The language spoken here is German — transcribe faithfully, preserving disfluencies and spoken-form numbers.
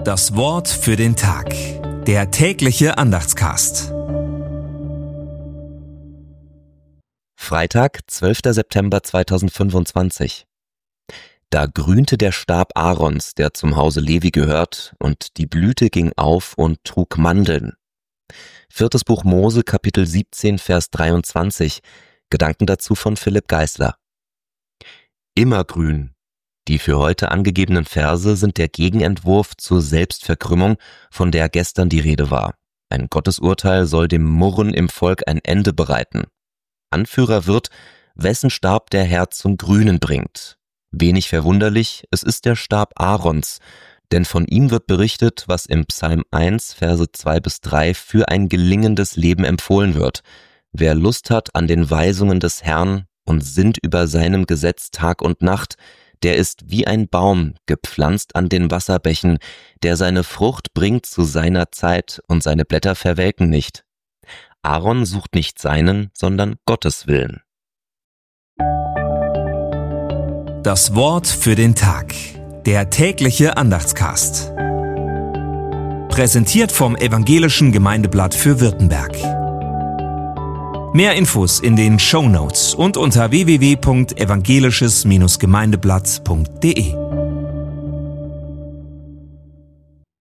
Das Wort für den Tag. Der tägliche Andachtscast. Freitag, zwölfter September zweitausendfünfundzwanzig. Da grünte der Stab Aarons, der zum Hause Levi gehört, und die Blüte ging auf und trug Mandeln. Viertes Buch Mose, Kapitel siebzehn, Vers dreiundzwanzig. Gedanken dazu von Philipp Geisler. Immergrün. Die für heute angegebenen Verse sind der Gegenentwurf zur Selbstverkrümmung, von der gestern die Rede war. Ein Gottesurteil soll dem Murren im Volk ein Ende bereiten. Anführer wird, wessen Stab der Herr zum Grünen bringt. Wenig verwunderlich, es ist der Stab Aarons, denn von ihm wird berichtet, was im Psalm eins, Verse zwei bis drei für ein gelingendes Leben empfohlen wird. Wer Lust hat an den Weisungen des Herrn und sinnt über seinem Gesetz Tag und Nacht, der ist wie ein Baum, gepflanzt an den Wasserbächen, der seine Frucht bringt zu seiner Zeit und seine Blätter verwelken nicht. Aaron sucht nicht seinen, sondern Gottes Willen. Das Wort für den Tag. Der tägliche Andachtscast. Präsentiert vom Evangelischen Gemeindeblatt für Württemberg. Mehr Infos in den Shownotes und unter w w w punkt evangelisches Gemeindeblatt punkt de.